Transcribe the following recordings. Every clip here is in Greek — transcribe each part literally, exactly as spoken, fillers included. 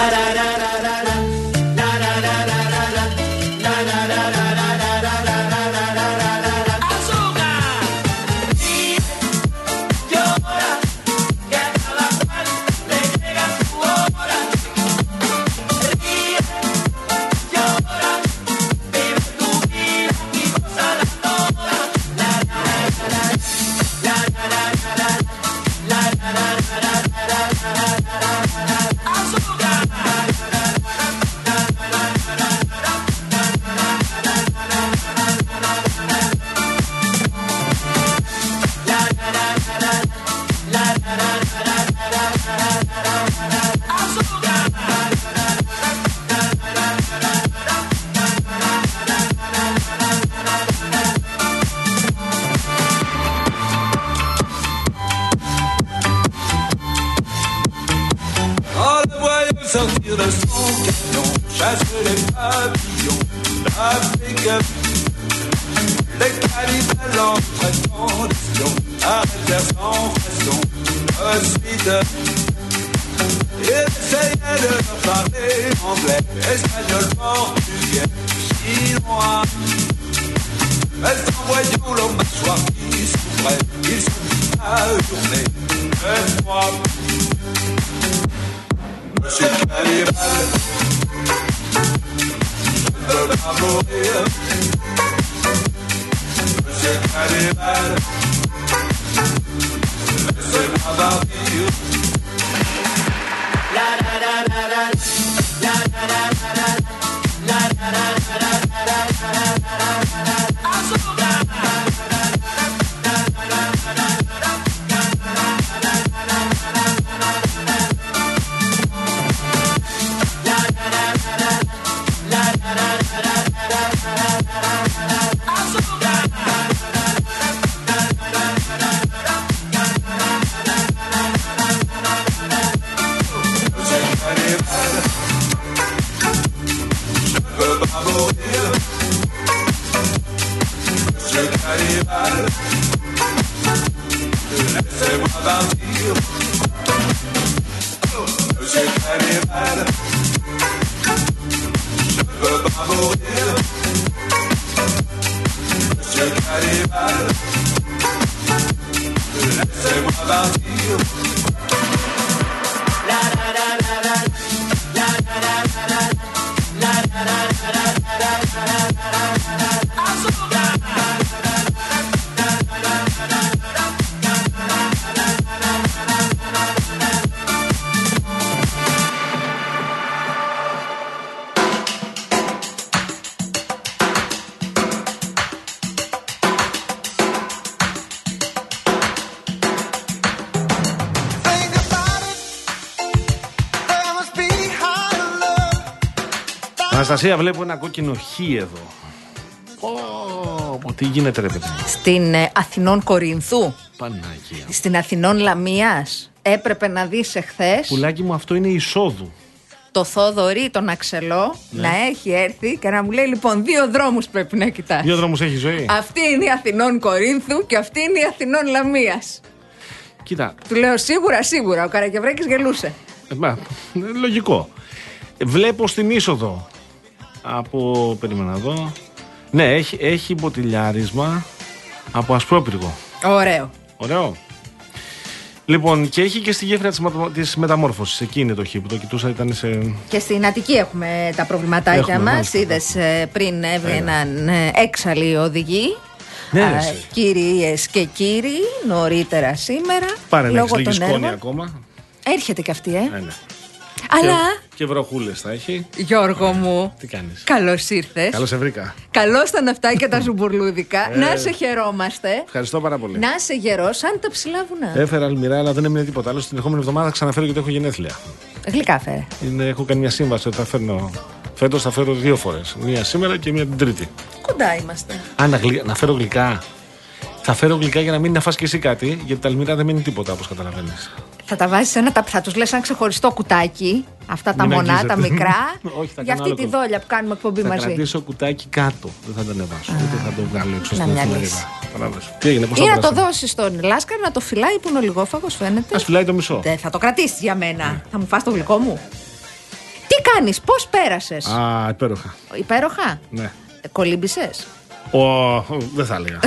Sortir de son camion, chasser les papillons d'Afrique. Les cannibales en très condition, arrêtèrent sans façon le suite. Ils essayaient de leur parler anglais, espagnol, portugais, chinois. Mais en voyant leurs mâchoires qui s'ouvraient, ils se mirent à hurler de froid. Monsieur Cannibal, je ne veux pas mourir. Monsieur Cannibal, laissez-moi partir. La la la la la, la la la la la, la la la la la, la la la la la. Laissez-moi partir. Monsieur Cannibal, je ne veux pas mourir. Monsieur Cannibal, laissez-moi partir. La la la la la, la la la la la, la la la la la, la la la la la. Αναστασία, βλέπω ένα κόκκινο χ εδώ. Ω, τι γίνεται ρε παιδί. Στην ε, Αθηνών Κορινθού. Παναγία. Στην Αθηνών Λαμίας. Έπρεπε να δεις εχθές. Πουλάκι μου, αυτό είναι εισόδου. Το Θόδωρη, τον Αξελό, ναι. Να έχει έρθει και να μου λέει: λοιπόν, δύο δρόμους πρέπει να κοιτάς. Δύο δρόμους έχει ζωή. Αυτή είναι η Αθηνών Κορίνθου και αυτή είναι η Αθηνών Λαμίας. Κοίτα. Του λέω: σίγουρα, σίγουρα. Ο Καρακευρέκης γελούσε. Ε, μα, λογικό. Βλέπω στην είσοδο. Από. Περίμενα εδώ. Ναι, έχει, έχει μποτιλιάρισμα από ασπρόπυργο. Ωραίο. Ωραίο. Λοιπόν, και έχει και στη γέφυρα της, της μεταμόρφωσης. Εκεί είναι το χ που το κοιτούσα, ήταν σε. Και στην Αττική έχουμε τα προβληματάκια μας. Είδες πριν έβγαιναν έξαλλοι οδηγοί. Ναι, Α, κυρίες και κύριοι, νωρίτερα σήμερα. Πάρε να έχεις λίγη σκόνη ακόμα. Έρχεται και αυτή, ε. Ναι, ναι. Αλλά. Και, και βροχούλες θα έχει. Γιώργο μου. Τι κάνεις. Καλώς ήρθες. Καλώς σε βρήκα. Καλώς τα ναυτάκια τα ζουμπουρλούδικα. ε, να σε χαιρόμαστε. Ευχαριστώ πάρα πολύ. Να σε γερός, σαν τα ψηλά βουνά. Έφερα αλμυρά, αλλά δεν έμεινε τίποτα άλλο. Την ερχόμενη εβδομάδα θα ξαναφέρω γιατί έχω γενέθλια. Γλυκά φέρε. Είναι, έχω κάνει μια σύμβαση ότι θα φέρνω. Φέτος θα φέρω δύο φορές. Μία σήμερα και μία την Τρίτη. Κοντά είμαστε. Α, να, γλυ... να φέρω γλυκά. Θα φέρω γλυκά για να μην να φας και εσύ κάτι, γιατί τα αλμυρά δεν μείνει τίποτα, όπως καταλαβαίνεις. Θα τα βάζεις ένα, θα τους λες ένα ξεχωριστό κουτάκι, αυτά τα μονά, τα μικρά, όχι, θα για αυτή τη δόλια που κάνουμε εκπομπή θα μαζί. Θα κρατήσω κουτάκι κάτω, δεν θα το ανεβάσω, ούτε θα το βγάλω έξω στην εφημερίδα. Τι έγινε, πώς ή θα να το δώσεις στον Λάσκαρη να το φυλάει που είναι ο λιγόφαγος, φαίνεται. Ας φυλάει το μισό. Δεν θα το κρατήσεις για μένα. Ναι. Θα μου φας το γλυκό μου. κάνεις, πώς πέρασες? Α, υπέροχα. Υπέροχα. Ναι. Ε, κολύμπησες? Ο, δεν θα έλεγα.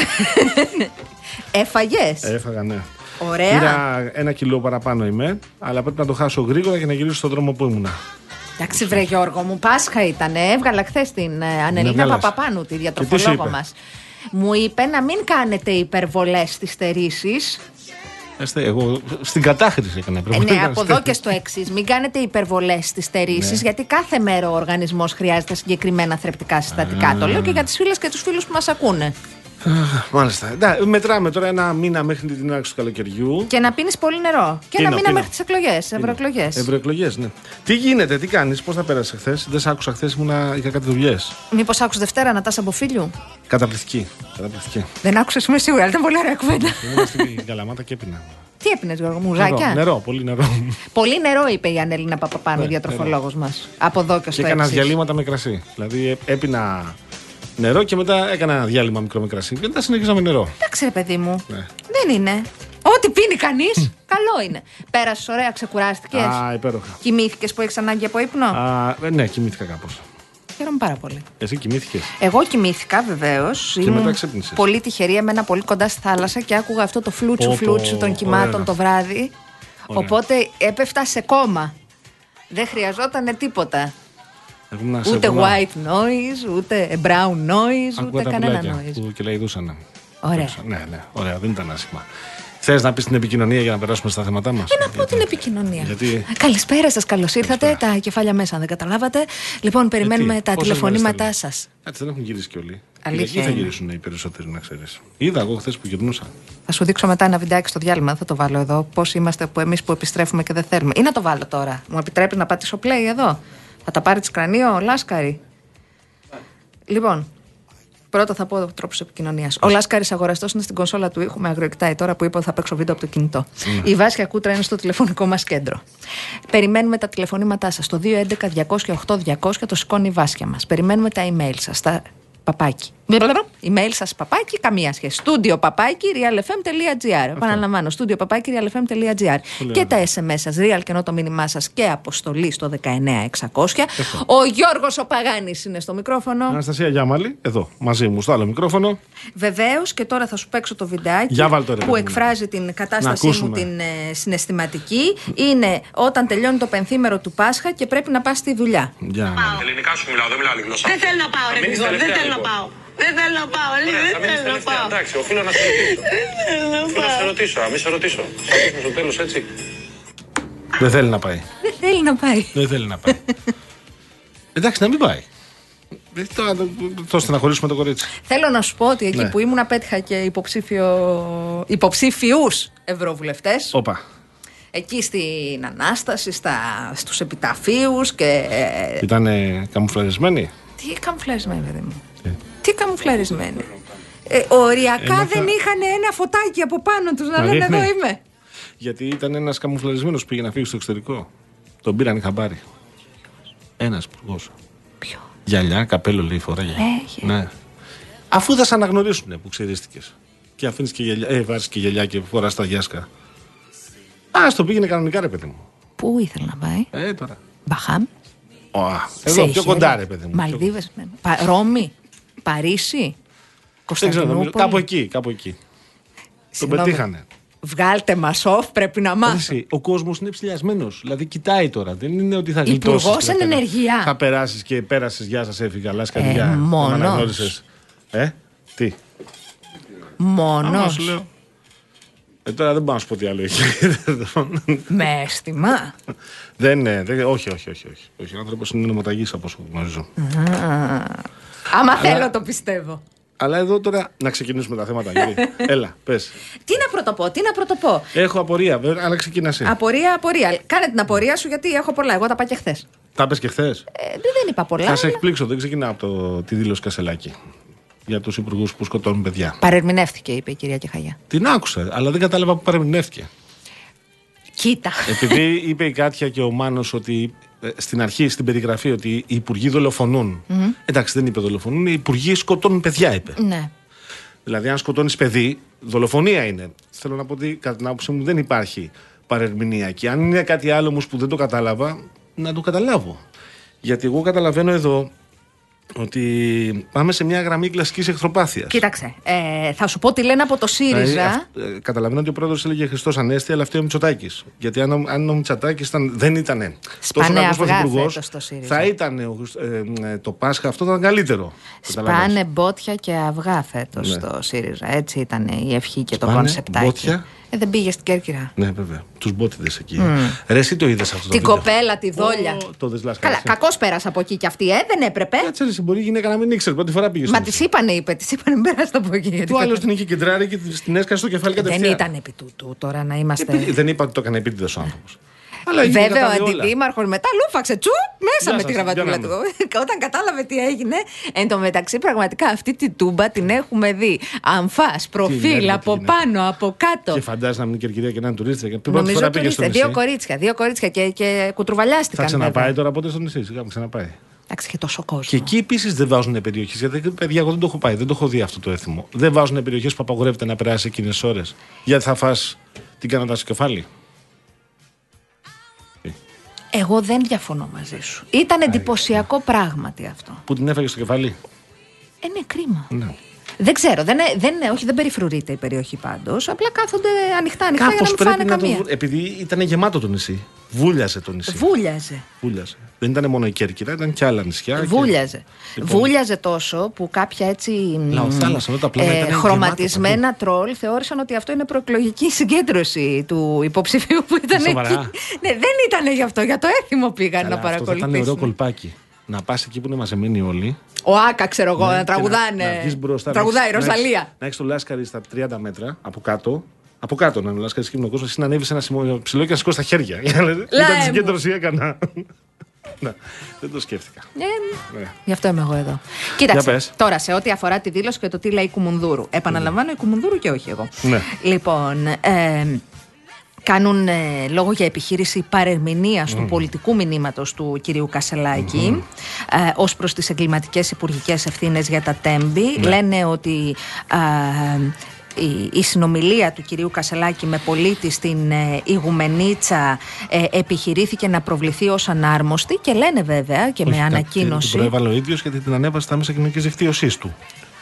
Έφαγες? Έφαγα, ναι. Ωραία. Πήρα ένα κιλό παραπάνω είμαι, αλλά πρέπει να το χάσω γρήγορα για να γυρίσω στον δρόμο που ήμουνα. Εντάξει, βρε Γιώργο μου, Πάσχα ήτανε. Έβγαλα χθες την ε, Ανελίνα Παπαπάνου, τη διατροφολόγο μας. Μου είπε να μην κάνετε υπερβολές στις στερήσεις. Έστε, εγώ στην κατάχρηση έκανα Ε, ναι, από εδώ και στο εξής. Μην κάνετε υπερβολές στις στερήσεις, Ναι. γιατί κάθε μέρα ο οργανισμός χρειάζεται συγκεκριμένα θρεπτικά συστατικά. Το λέω και για τις φίλες και τους φίλους που μας ακούνε. Μάλιστα. Να, μετράμε τώρα ένα μήνα μέχρι την έναρξη του καλοκαιριού. Και να πίνεις πολύ νερό. Και Πίνω, ένα μήνα πίνω. μέχρι τις εκλογές, ευρωεκλογές. Ευρωεκλογές, ναι. Τι γίνεται, τι κάνεις, πώς θα πέρασε χθες? Δεν σ' άκουσα χθες, ήμουνα, είχα κάτι δουλειές. Μήπως άκουσες Δευτέρα Νατάσα Μποφίλιου? Καταπληκτική. Καταπληκτική. Δεν άκουσες, είμαι σίγουρη, αλλά ήταν πολύ ωραία κουβέντα. Ήμουν στην Καλαμάτα και έπινα. Τι έπινες, Γιώργο μου, Νερό, ουζάκια? νερό, πολύ νερό. Πολύ νερό, είπε η Ανελίνα Παπαπάνου, Ναι, η διατροφολόγος μας. Από εδώ και Και στο έκανα εξής. διαλύματα με κρασί. Δηλαδή έ- έπινα νερό και μετά έκανα ένα διάλειμμα μικρό με κρασί. Και μετά συνεχίζαμε νερό. Εντάξει, ρε παιδί μου. Ναι. Δεν είναι. Ό,τι πίνει κανείς, καλό είναι. Πέρασες ωραία, ξεκουράστηκες. Α, υπέροχα. Κοιμήθηκες που έχεις ανάγκη από ύπνο. Α, ε, ναι, κοιμήθηκα κάπως. Χαίρομαι πάρα πολύ. Εσύ κοιμήθηκες? Εγώ κοιμήθηκα βεβαίως. Και μετά ξύπνησες. Πολύ τυχερή, έμενα πολύ κοντά στη θάλασσα και άκουγα αυτό το φλούτσου Πω, φλούτσου πω, των κυμάτων ωραία. το βράδυ. Ωραία. Οπότε έπεφτα σε κόμμα. Δεν χρειαζόταν τίποτα. Εγώ ήμουν σε Ούτε βουνό. white noise, ούτε brown noise, Άκουγα ούτε τα κανένα πουλάκια noise. που κελαϊδούσαν. Ωραία. Ναι, ναι, ωραία, δεν ήταν άσχημα. Θες να πεις την επικοινωνία για να περάσουμε στα θέματά μας? Και να πω την επικοινωνία. Γιατί- Καλησπέρα σας, καλώς ήρθατε. Τα κεφάλια μέσα, αν δεν καταλάβατε. Λοιπόν, περιμένουμε Γιατί, τα πόσες τηλεφωνήματά μέρες σας. Έτσι δεν έχουν γυρίσει κι όλοι. Αλήθεια Εκεί θα είναι. γυρίσουν οι περισσότεροι, να ξέρεις. Είδα εγώ χθες που γυρνούσα. Θα σου δείξω μετά ένα βιντεάκι στο διάλειμμα. Δεν θα το βάλω εδώ. Πώς είμαστε που εμείς που επιστρέφουμε και δεν θέλουμε. Ή να το βάλω τώρα. Μου επιτρέπει να πατήσω play εδώ? Θα τα πάρει τη κρανίο, Λάσκαρη. Λοιπόν, πρώτα θα πω τρόπους επικοινωνίας. Ο Λάσκαρης αγοραστός είναι στην κονσόλα του ήχου με αγροεκτάι τώρα που είπα ότι θα παίξω βίντεο από το κινητό. Η Βάσια Κούτρα είναι στο τηλεφωνικό μας κέντρο. Περιμένουμε τα τηλεφωνήματά σας. Στο δύο έντεκα διακόσια οκτώ διακόσια το σηκώνει η Βάσια μας. Περιμένουμε τα email σας. Τα παπάκι. Email σας παπάκι, καμία σχέση. Στούντιο παπάκι realfm.gr. Επαναλαμβάνω, στούντιο παπάκι realfm.gr. Και τα ες εμ ες σας, real και ενώ το μήνυμά σας και αποστολή στο δεκαεννέα εξακόσια. Ο Γιώργος ο Παγάνης είναι στο μικρόφωνο. Αναστασία Γιάμαλη, εδώ, μαζί μου, στο άλλο μικρόφωνο. Βεβαίως, και τώρα θα σου παίξω το βιντεάκι Για βάλ' το, ρε, που παιδί μου. εκφράζει την Να κατάστασή μου ακούσουμε. την ε, συναισθηματική. Είναι όταν τελειώνει το πενθήμερο του Πάσχα και πρέπει να πας στη δουλειά. Για... Ελληνικά σου μιλάω, δεν μιλάω άλλη γλώσσα. Δεν θέλω να πάω, ρε μείνεις Γρηγόρη, δεν τελευταία, θέλω να λοιπόν. πάω. Δεν θέλω να πάω, Αλή, Ωραία, δεν θα μείνεις θέλω να τελευταία. πάω. Εντάξει, οφείλω να σε ρωτήσω. Δεν θέλω να Οφείλω να σε πάω. ρωτήσω, α, μη σε ρωτήσω. Θα ακούσουμε στο τέλος, έτσι. Δεν θέλει να πάει. Δεν θέλει να πάει. Δεν θέλει να πάει. Εντάξει, να μην πάει. Δεν τώρα το στεναχωρήσουμε το κορίτσι. Θέλω να σου πω ότι εκεί Ναι. που ήμουν απέτυχα και υποψήφιο... υποψήφιους ευρωβουλευτές. Όπα. Εκεί στην Ανάσταση, στα... στους επιταφείους και. Ήταν καμουφλαρισμένη. Τι καμουφλαρισμένοι, παιδί μου. Τι? Τι καμουφλαρισμένοι. Ε, οριακά Έμαθα- δεν είχαν ένα φωτάκι από πάνω τους να Να λένε δείχνει. εδώ είμαι. Γιατί ήταν ένας καμουφλαρισμένος που πήγε να φύγει στο εξωτερικό. Τον πήραν χαμπάρι. Ένας υπουργός. Ποιο? Γυαλιά, καπέλο λέει φοράγε. Λέγε. Ναι. Αφού θα σε αναγνωρίσουν που ξερίστηκες. Και αφήνεις και γυαλιά, ε, βάζεις και γυαλιά και φοράς τα γιάσκα. Α, το πήγαινε κανονικά, ρε παιδί μου. Πού ήθελε να πάει? Ε, τώρα. Μπαχάμ. Ω, α, εδώ πιο κοντά, ρε παιδί μου. πιο Μαλδίβες. ναι. Πα- Ρώμη. Παρίσι. Δεν ξέρω, νομίζω, Κωνσταντινούπολη. κάπου εκεί, κάπου εκεί. Τον Συγγνώμη. πετύχανε. Βγάλτε μας off, πρέπει να μάθω. Εσύ, ο κόσμος είναι ψηλιασμένος. Δηλαδή, κοιτάει τώρα. Δεν είναι ότι θα γλιτώσεις. Υπουργός και θα εν πέρα- ενεργεία. Θα περάσεις και πέρασες, γεια σας, έφυγα. Λάσκα, Ε, γεια. δεν με μόνος. αναγνώρισες. Ε, τι. Άμα Μόνος. σου λέω. Ε, τώρα δεν πάω να σου πω τι άλλο έχει. Με αίσθημα. δεν είναι. Δεν, όχι, όχι, όχι, όχι. όχι. Ο άνθρωπος είναι νομοταγής από όσο γνωρίζω. Άμα θέλω το πιστεύω. Αλλά εδώ τώρα να ξεκινήσουμε τα θέματα. Γιώργη. Έλα, πες. Τι να πρωτοπώ, τι να πρωτοπώ. Έχω απορία, βέβαια, αλλά ξεκινάσαι. Απορία, απορία. Κάνε την απορία σου γιατί έχω πολλά. Εγώ τα είπα και χθε. Τα πες και χθες. Ε, δεν είπα πολλά. Θα σε αλλά εκπλήξω, δεν ξεκινάω από το, τη δήλωση Κασελάκη. Για τους υπουργούς που σκοτώνουν παιδιά. Παρερμηνεύτηκε, είπε η κυρία Κεχαγιά. Την άκουσα, αλλά δεν κατάλαβα που παρεμηνεύτηκε. Κοίτα. Επειδή είπε η Κάτια και ο Μάνος ότι ε, στην αρχή, στην περιγραφή, ότι οι υπουργοί δολοφονούν. Εντάξει, δεν είπε δολοφονούν, οι υπουργοί σκοτώνουν παιδιά, είπε. Ναι. Δηλαδή, αν σκοτώνεις παιδί, δολοφονία είναι. Θέλω να πω ότι κατά την άποψή μου δεν υπάρχει παρερμηνία. Και αν είναι κάτι άλλο όμως που δεν το κατάλαβα, να το καταλάβω. Γιατί εγώ καταλαβαίνω εδώ ότι πάμε σε μια γραμμή κλασικής εχθροπάθειας. Κοίταξε, ε, θα σου πω τι λένε από το ΣΥΡΙΖΑ. Δηλαδή, ε, καταλαβαίνω ότι ο πρόεδρος έλεγε Χριστός Ανέστη, αλλά αυτό είναι ο Μητσοτάκης. Γιατί αν ο, αν ο Μητσοτάκης ήταν, δεν ήταν τόσο καλός πρωθυπουργός, θα ήταν ε, ε, το Πάσχα, αυτό ήταν καλύτερο. Σπάνε μπότια και αυγά φέτος ναι. στο ΣΥΡΙΖΑ. Έτσι ήταν η ευχή και Σπάνε το κόνσεπτάκι. Μπότια. Ε, δεν πήγε στην Κέρκυρα. Ναι, βέβαια. Τους μπότιδες εκεί. Mm. Ρε, εσύ το είδες αυτό το Την βίντεο. κοπέλα, τη δόλια. Oh, το δεσλάσκαρα. Καλά, κακώς πέρασε από εκεί κι αυτή, ε, δεν έπρεπε. Κάτσε, ρε, μπορεί η γυναίκα να μην ήξερε. Πρώτη φορά πήγε. Μα τη είπανε, είπε, τη είπανε, πέρασε από εκεί. Γιατί του άλλο την είχε κεντράρει και την έσκασε στο κεφάλι κατευθείαν. δεν ήταν επί τούτου τώρα να είμαστε. Επί... Δεν είπα ότι το έκανε επίτηδος ο άνθρωπος. Βέβαια, ο αντιδήμαρχος μετά λούφαξε τσου μέσα Γεια με σας, τη γραβατούλα του. Όταν κατάλαβε τι έγινε, εν τω μεταξύ, πραγματικά αυτή τη τούμπα την έχουμε δει. Αμφάς, προφίλ, από πάνω, από κάτω. Και φαντάζεσαι να μην είναι κερκυρία και να είναι τουρίστρια. Νομίζω τουρίστρια. Δύο κορίτσια, δύο κορίτσια και, και κουτρουβαλιάστηκαν. Θα ξαναπάει τώρα πότε στο νησί, σιγά μου ξαναπάει. Εντάξει, και τόσο κόσμο. Και εκεί επίσης δεν βάζουν περιοχές. Γιατί παιδιά, εγώ δεν το έχω πάει, δεν το έχω δει αυτό το έθιμο. Δεν βάζουν περιοχές που απαγορεύεται να περάσει εκείνες τις ώρες. Γιατί θα φας την Καναδά στο κεφάλι. Εγώ δεν διαφωνώ μαζί σου. Ήταν εντυπωσιακό πράγματι αυτό. Που την έφαγε στο κεφάλι. Ε, ναι, κρίμα. Ναι. Δεν ξέρω, δεν, δεν, όχι, δεν περιφρουρείται η περιοχή πάντως. Απλά κάθονται ανοιχτά, ανοιχτά Κάπως για να μην φάνε να καμία. το... Επειδή ήταν γεμάτο το νησί. Βούλιαζε το νησί. Βούλιαζε. Βούλιαζε. Δεν ήταν μόνο η Κέρκυρα, ήταν και άλλα νησιά. Βούλιαζε. Και... Λοιπόν... Βούλιαζε τόσο που κάποια έτσι Λαοθάλασσα, τα ε, χρωματισμένα τρόλ θεώρησαν ότι αυτό είναι προεκλογική συγκέντρωση του υποψηφίου που ήταν Σοβαρά. εκεί. Ναι, δεν ήταν γι' αυτό, για το έθιμο πήγαν Καλά, να παρακολουθήσουν. Αυτό θα ήταν ωραίο κολπάκι. Να πας εκεί που είναι μαζεμένοι όλοι. Ο Άκα, ξέρω εγώ, ναι, να τραγουδάνε. Να, να μπροστά, τραγουδάει η να Ροζαλία. Έχεις, να έχει το λάσκαρι στα τριάντα μέτρα από κάτω. Από κάτω να είναι ο λάσκαρι και κόσμο. Εσύ να ανέβει σε ένα σημείο ψηλό και να σηκώσει τα χέρια. Ήταν συγκέντρωση, έκανα. Να, δεν το σκέφτηκα. Ε, ναι. Γι' αυτό είμαι εγώ εδώ. Κοίταξε, τώρα σε ό,τι αφορά τη δήλωση και το τι λέει η Κουμουνδούρου. Επαναλαμβάνω, η Κουμουνδούρου και όχι εγώ. Ναι. Λοιπόν, ε, κάνουν ε, λόγο για επιχείρηση παρερμηνίας mm. του πολιτικού μηνύματος του κυρίου Κασελάκη mm. ε, ως προς τις εγκληματικές υπουργικές ευθύνες για τα τέμπη. Mm. Λένε ότι ε, η, η συνομιλία του κυρίου Κασελάκη με πολίτη στην ε, Ιγουμενίτσα ε, επιχειρήθηκε να προβληθεί ως ανάρμοστη και λένε βέβαια και όχι, με ανακοίνωση. Την προέβαλε ο ίδιος γιατί την ανέβασε στα μέσα κοινωνικής δικτύωσής του.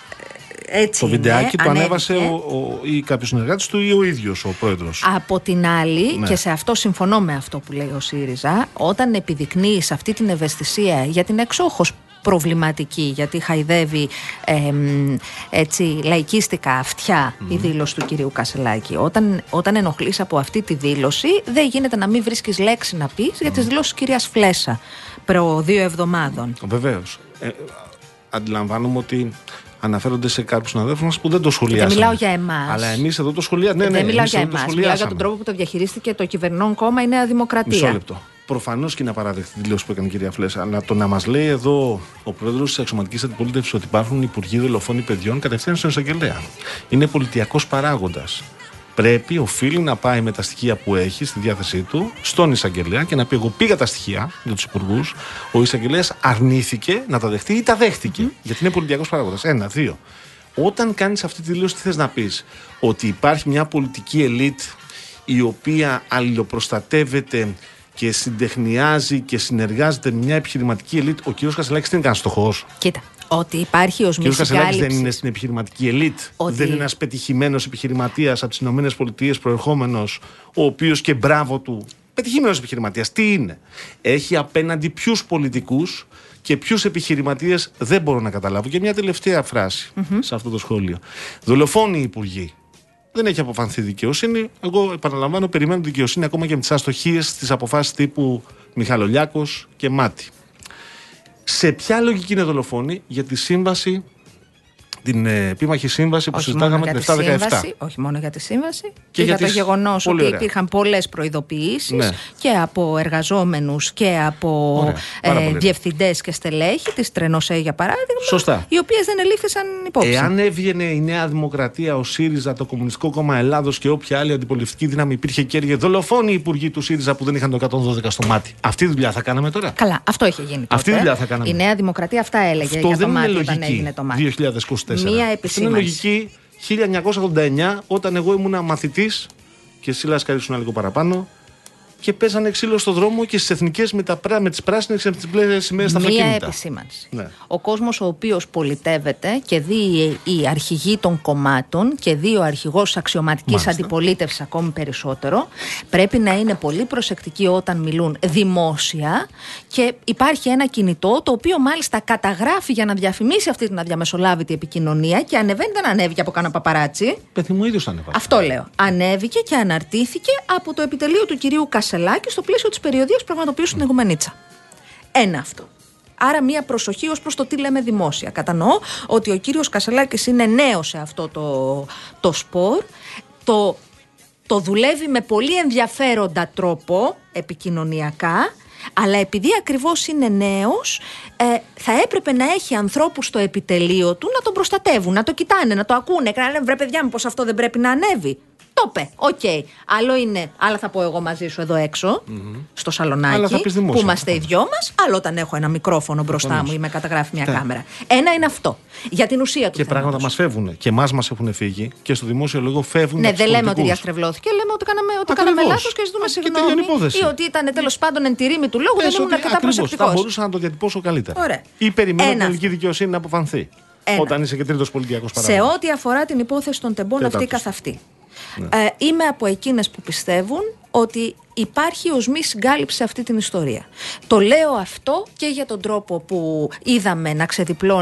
Έτσι το βιντεάκι είναι, το ανέβασε ο, ο, ή κάποιος συνεργάτης του ή ο ίδιος ο πρόεδρος. Από την άλλη, ναι. και σε αυτό συμφωνώ με αυτό που λέει ο ΣΥΡΙΖΑ, όταν επιδεικνύεις αυτή την ευαισθησία για την εξόχως προβληματική, γιατί χαϊδεύει ε, έτσι λαϊκίστικα αυτιά mm. η δήλωση του κυρίου Κασελάκη. Όταν, όταν ενοχλείς από αυτή τη δήλωση, δεν γίνεται να μην βρίσκεις λέξη να πεις mm. για τις δηλώσεις κυρίας Φλέσσα προ δύο εβδομάδων. Βεβαίως. Ε, αντιλαμβάνομαι ότι αναφέρονται σε κάποιους συναδέλφους μας που δεν το σχολιάσαμε. Δεν μιλάω για εμάς. Αλλά εμείς εδώ το σχολιάσαμε. Ναι, ναι, δεν μιλάω για εμάς. Μιλάω για τον τρόπο που το διαχειρίστηκε το κυβερνών κόμμα η Νέα Δημοκρατία. Μισό λεπτό. Προφανώς και είναι απαράδεκτη τη δήλωση που έκανε η κυρία Φλέσσα. Αλλά το να μας λέει εδώ ο πρόεδρος της αξιωματικής αντιπολίτευσης ότι υπάρχουν υπουργοί δολοφόνοι παιδιών κατευθείαν στον εισαγγελέα. Είναι πολιτιακός παράγοντας. Πρέπει, οφείλει να πάει με τα στοιχεία που έχει στη διάθεσή του στον εισαγγελέα και να πει: εγώ πήγα τα στοιχεία για τους υπουργούς. Ο εισαγγελέας αρνήθηκε να τα δεχτεί ή τα δέχτηκε. Mm. Γιατί είναι πολιτιακός παράγοντας. Ένα, δύο. Όταν κάνεις αυτή τη δήλωση, τι θες να πεις? Ότι υπάρχει μια πολιτική ελίτ η οποία αλληλοπροστατεύεται και συντεχνιάζει και συνεργάζεται με μια επιχειρηματική ελίτ. Ο κ. Κασελάκης δεν είναι καν στοχός. Κοίτα. Ότι υπάρχει ως μη συγκάλυψη. Ο κ. Κασελάκης δεν είναι στην επιχειρηματική ελίτ. Ότι... Δεν είναι ένας πετυχημένος επιχειρηματίας από τις ΗΠΑ προερχόμενος, ο οποίος και μπράβο του. Πετυχημένος επιχειρηματίας. Τι είναι? Έχει απέναντι ποιους πολιτικούς και ποιους επιχειρηματίες δεν μπορώ να καταλάβω. Και μια τελευταία φράση mm-hmm. σε αυτό το σχόλιο. Δολοφόνοι οι υπουργοί. Δεν έχει αποφανθεί δικαιοσύνη. Εγώ επαναλαμβάνω, περιμένω δικαιοσύνη ακόμα και με τις αστοχίες στις αποφάσεις τύπου Μιχαλολιάκος και Μάτι. Σε ποια λογική είναι δολοφόνοι? Για τη σύμβαση, την ε, επίμαχη σύμβαση που όχι συζητάγαμε την επτά δεκαεπτά. Όχι μόνο για τη σύμβαση, και, και για, για το γεγονός ότι ωραία. υπήρχαν πολλές προειδοποιήσεις ναι. και από εργαζόμενους και από ωραία, ε, διευθυντές και στελέχη της Τρενοσέ για παράδειγμα. Σωστά. Οι οποίες δεν ελήφθησαν υπόψη. Εάν έβγαινε η Νέα Δημοκρατία, ο ΣΥΡΙΖΑ, το Κομμουνιστικό Κόμμα Ελλάδος και όποια άλλη αντιπολιτευτική δύναμη υπήρχε και έργε δολοφόνοι οι υπουργοί του ΣΥΡΙΖΑ που δεν είχαν το εκατόν δώδεκα στο μάτι. Αυτή τη δουλειά θα κάναμε τώρα? Καλά, αυτό είχε γίνει. Αυτή τη δουλειά θα κάναμε. Η Νέα Δημοκρατία αυτά έλεγε αυτό για το δεν μάτι είναι όταν έγινε το μάτι. δύο χιλιάδες είκοσι τέσσερα. Μία επισήμανση. Είναι λογική χίλια εννιακόσια ογδόντα εννιά όταν εγώ ήμουν μαθητής και εσύ λάσκαρη ήσουν λίγο παραπάνω. και παίζανε ξύλο στο δρόμο και στις εθνικές με, με τις πράσινες και με τις μπλε σημαίες στα αυτοκίνητα. Μία επισήμανση. Ναι. Ο κόσμος ο οποίος πολιτεύεται και δει οι αρχηγοί των κομμάτων και δει ο αρχηγός αξιωματικής αντιπολίτευσης ακόμη περισσότερο, πρέπει να είναι πολύ προσεκτικοί όταν μιλούν δημόσια, και υπάρχει ένα κινητό το οποίο μάλιστα καταγράφει για να διαφημίσει αυτή την αδιαμεσολάβητη επικοινωνία και ανεβαίνει, δεν ανέβηκε από κάνα παπαράτσι. Παιδί μου, ίδιος ανέβηκε. Αυτό λέω. Ανέβηκε και αναρτήθηκε από το επιτελείο του κυρίου Κασελάκη στο πλαίσιο της περιοδίας που πραγματοποιούσε την Ιγουμενίτσα. Ένα αυτό. Άρα μία προσοχή ως προς το τι λέμε δημόσια. Κατανοώ ότι ο κύριος Κασελάκης είναι νέος σε αυτό το, το σπορ. Το, το δουλεύει με πολύ ενδιαφέροντα τρόπο επικοινωνιακά. Αλλά επειδή ακριβώς είναι νέος, ε, θα έπρεπε να έχει ανθρώπους στο επιτελείο του να τον προστατεύουν, να το κοιτάνε, να το ακούνε. Και να λένε, βρε παιδιά μου, πως αυτό δεν πρέπει να ανέβει. Το είπε, οκ. Okay. Άλλο είναι, άλλα θα πω εγώ μαζί σου εδώ έξω, mm-hmm. στο σαλονάκι, που είμαστε οι δυο μας. Άλλο όταν έχω ένα μικρόφωνο μπροστά μου ή με καταγράφει μια yeah. κάμερα. Ένα είναι αυτό. Για την ουσία του. Και θέματος. Πράγματα μας φεύγουν. Και εμάς μας έχουν φύγει. Και στο δημόσιο λόγο φεύγουν. Ναι, δεν λέμε ότι διαστρεβλώθηκε. Λέμε ότι κάναμε, ότι κάναμε λάθος και ζητούμε συγγνώμη. Ή ότι ήταν τέλος πάντων εν τη ρήμη του λόγου, δεν ήμουν αρκετά προσεκτικός. Θα μπορούσα να το διατυπώσω καλύτερα. Ωραία. Ή περιμένω την ελληνική δικαιοσύνη να αποφανθεί. Όταν είσαι και τρίτος πολιτιακός παράγοντας. Σε ό,τι αφορά την υπόθεση των τεμπών αυτή καθ' αυτή. Ναι. Ε, είμαι από εκείνες που πιστεύουν ότι υπάρχει οσμή συγκάλυψη σε αυτή την ιστορία. Το λέω αυτό και για τον τρόπο που είδαμε να,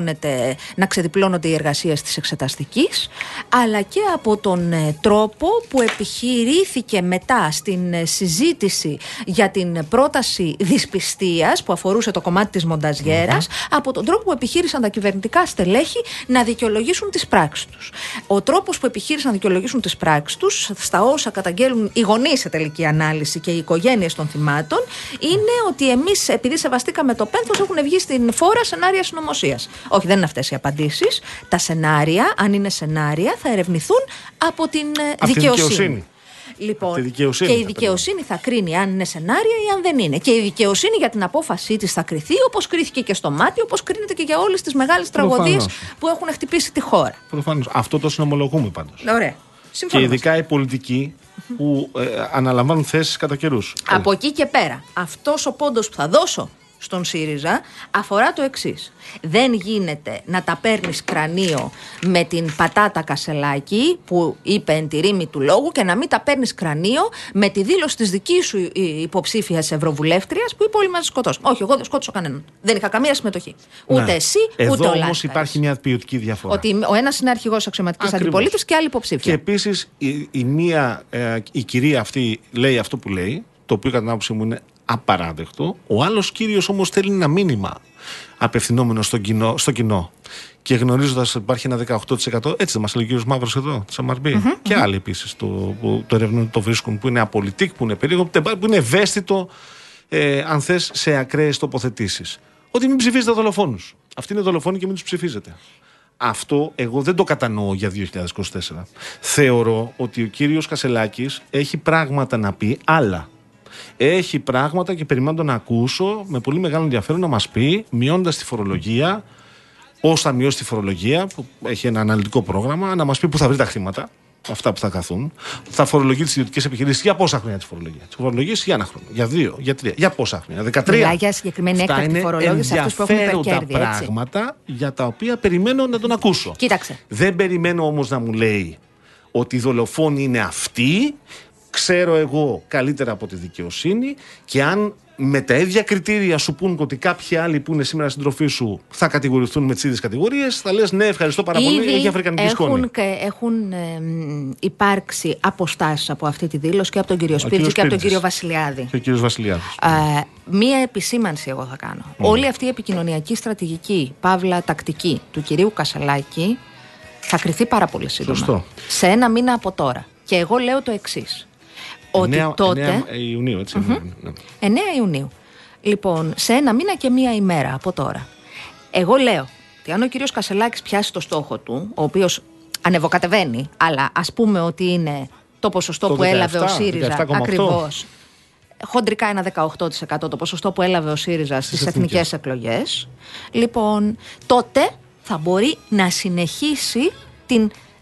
να ξεδιπλώνονται οι εργασίες της εξεταστικής, αλλά και από τον ε, τρόπο που επιχειρήθηκε μετά στην ε, συζήτηση για την πρόταση δυσπιστίας που αφορούσε το κομμάτι της μονταζιέρας, mm-hmm. από τον τρόπο που επιχείρησαν τα κυβερνητικά στελέχη να δικαιολογήσουν τις πράξεις τους. Ο τρόπος που επιχείρησαν να δικαιολογήσουν τις πράξεις τους, στα όσα καταγγέλουν οι γονείς σε τελική ανάλυση και οι οικογένειες των θυμάτων, είναι ότι εμείς, επειδή σεβαστήκαμε το πένθος, έχουν βγει στην φόρα σενάρια συνωμοσίας. Όχι, δεν είναι αυτές οι απαντήσεις. Τα σενάρια, αν είναι σενάρια, θα ερευνηθούν από την Αυτή δικαιοσύνη. δικαιοσύνη. Λοιπόν, δικαιοσύνη και η δικαιοσύνη θα κρίνει αν είναι σενάρια ή αν δεν είναι. Και η δικαιοσύνη για την απόφασή της θα κριθεί όπως κρίθηκε και στο μάτι, όπως κρίνεται και για όλες τις μεγάλες τραγωδίες που έχουν χτυπήσει τη χώρα. Προφανώς. Αυτό το συνομολογούμε πάντως. Ωραία. Και ειδικά οι πολιτικοί που ε, αναλαμβάνουν θέσεις κατά καιρούς. Από εκεί και πέρα, αυτός ο πόντος που θα δώσω στον ΣΥΡΙΖΑ αφορά το εξής. Δεν γίνεται να τα παίρνεις κρανίο με την πατάτα Κασελάκη που είπε εν τη ρήμη του λόγου και να μην τα παίρνεις κρανίο με τη δήλωση της δικής σου υποψήφιας ευρωβουλεύτριας που είπε όλοι μας σκοτώσουμε. Όχι, εγώ δεν σκότωσα κανέναν. Δεν είχα καμία συμμετοχή. Ούτε ναι. εσύ, Εδώ ούτε ο Λάσκαρης. Όμως υπάρχει μια ποιοτική διαφορά. Ότι ο ένας είναι αρχηγός αξιωματικής αντιπολίτευσης και άλλη υποψήφια. Και επίσης η, η, μία, ε, η κυρία αυτή λέει αυτό που λέει, το οποίο κατά την άποψή μου είναι απαράδεκτο. Ο άλλος κύριος όμως στέλνει ένα μήνυμα απευθυνόμενο στο κοινό, στο κοινό. Και γνωρίζοντας ότι υπάρχει ένα δεκαοκτώ τοις εκατό, έτσι δεν μας λέει ο κύριος Μαύρος εδώ, της εμ αρ μπι, mm-hmm, και mm-hmm. άλλοι επίσης το, που το ερευνούν, το βρίσκουν, που είναι απολυτικ, που είναι περίεργο, που είναι ευαίσθητο, ε, αν θες, σε ακραίες τοποθετήσεις. Ότι μην ψηφίζετε δολοφόνους. Αυτοί είναι δολοφόνοι και μην τους ψηφίζετε. Αυτό εγώ δεν το κατανοώ για δύο χιλιάδες είκοσι τέσσερα. Θεωρώ ότι ο κύριος Κασελάκης έχει πράγματα να πει άλλα. Έχει πράγματα και περιμένω να τον ακούσω με πολύ μεγάλο ενδιαφέρον να μας πει, μειώνοντας τη φορολογία, πώς θα μειώσει τη φορολογία, που έχει ένα αναλυτικό πρόγραμμα, να μας πει πού θα βρει τα χρήματα, αυτά που θα καθούν, θα φορολογεί τις ιδιωτικές επιχειρήσεις για πόσα χρόνια τη φορολογία. Τη φορολογία για ένα χρόνο, για δύο, για τρία, για πόσα χρόνια, δεκατρία. Μιλάει για συγκεκριμένη έκτακτη φορολόγηση αυτούς που έχουν τα κέρδη. Πράγματα για τα οποία περιμένω να τον ακούσω. Κοίταξε. Δεν περιμένω όμως να μου λέει ότι οι δολοφόνοι είναι αυτοί. Ξέρω εγώ καλύτερα από τη δικαιοσύνη και αν με τα ίδια κριτήρια σου πούν ότι κάποιοι άλλοι που είναι σήμερα συντροφοί σου θα κατηγορηθούν με τις ίδιες κατηγορίες, θα λες ναι, ευχαριστώ πάρα πολύ, έχει αφρικανική σκόνη. Έχουν ε, υπάρξει αποστάσεις από αυτή τη δήλωση και από τον κύριο Σπίρτζη και από τον κύριο Βασιλιάδη. Και ο κύριος Βασιλιάδης. Ε, μία επισήμανση εγώ θα κάνω. Mm. Όλη αυτή η επικοινωνιακή στρατηγική, παύλα τακτική του κυρίου Κασελάκη θα κριθεί πάρα πολύ σύντομα. Σωστό. Σε ένα μήνα από τώρα. Και εγώ λέω το εξής. Ότι εννέα, τότε. εννέα Ιουνίου, έτσι. Mm-hmm. Ναι. εννέα Ιουνίου. Λοιπόν, σε ένα μήνα και μία ημέρα από τώρα. Εγώ λέω ότι αν ο κύριος Κασελάκης πιάσει το στόχο του, ο οποίος ανεβοκατεβαίνει, αλλά ας πούμε ότι είναι το ποσοστό το που δεκαεπτά, έλαβε ο ΣΥΡΙΖΑ ακριβώς. Χοντρικά ένα δεκαοκτώ τοις εκατό το ποσοστό που έλαβε ο ΣΥΡΙΖΑ στις εθνικές εκλογές. Λοιπόν, τότε θα μπορεί να συνεχίσει την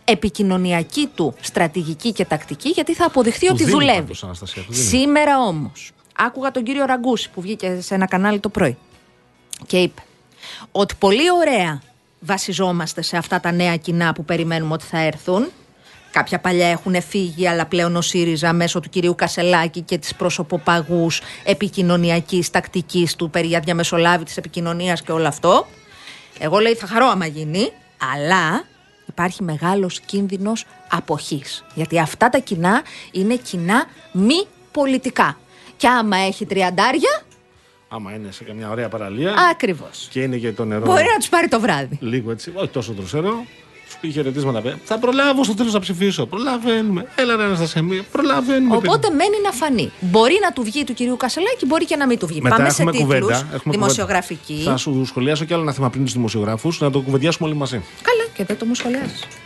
επικοινωνιακή του στρατηγική και τακτική, γιατί θα αποδειχθεί Του ότι δίνει δουλεύει. πάντως, Αναστασία, του δίνει. Σήμερα όμως, άκουγα τον κύριο Ραγκούση που βγήκε σε ένα κανάλι το πρωί και είπε ότι πολύ ωραία βασιζόμαστε σε αυτά τα νέα κοινά που περιμένουμε ότι θα έρθουν. Κάποια παλιά έχουν φύγει, αλλά πλέον ο ΣΥΡΙΖΑ μέσω του κυρίου Κασελάκη και της προσωποπαγούς επικοινωνιακής τακτικής του περί διαμεσολάβητης επικοινωνίας και όλο αυτό. Εγώ λέει θα χαρώ άμα γίνει, αλλά υπάρχει μεγάλος κίνδυνος αποχής. Γιατί αυτά τα κοινά είναι κοινά μη πολιτικά. Και άμα έχει τριαντάρια, Άμα είναι σε καμιά ωραία παραλία. ακριβώς. Και είναι και το νερό. Μπορεί να τους πάρει το βράδυ. Λίγο έτσι, όχι τόσο τροσερό. Σου πει χαιρετίσματα. Θα προλάβω στο τέλος να ψηφίσω. Προλαβαίνουμε. Έλα ρε Αναστασία, προλαβαίνουμε. Οπότε μένει να φανεί. Μπορεί να του βγει του κυρίου Κασελάκη, μπορεί και να μην του βγει. Μετά Πάμε σε έχουμε τίτλους, κουβέντα, έχουμε δημοσιογραφική. κουβέντα. Θα σου σχολιάσω κι άλλο ένα θέμα πριν τους δημοσιογράφους, να το κουβεντιάσουμε όλοι μαζί. Καλά, και δεν το μου σχολιάζεις.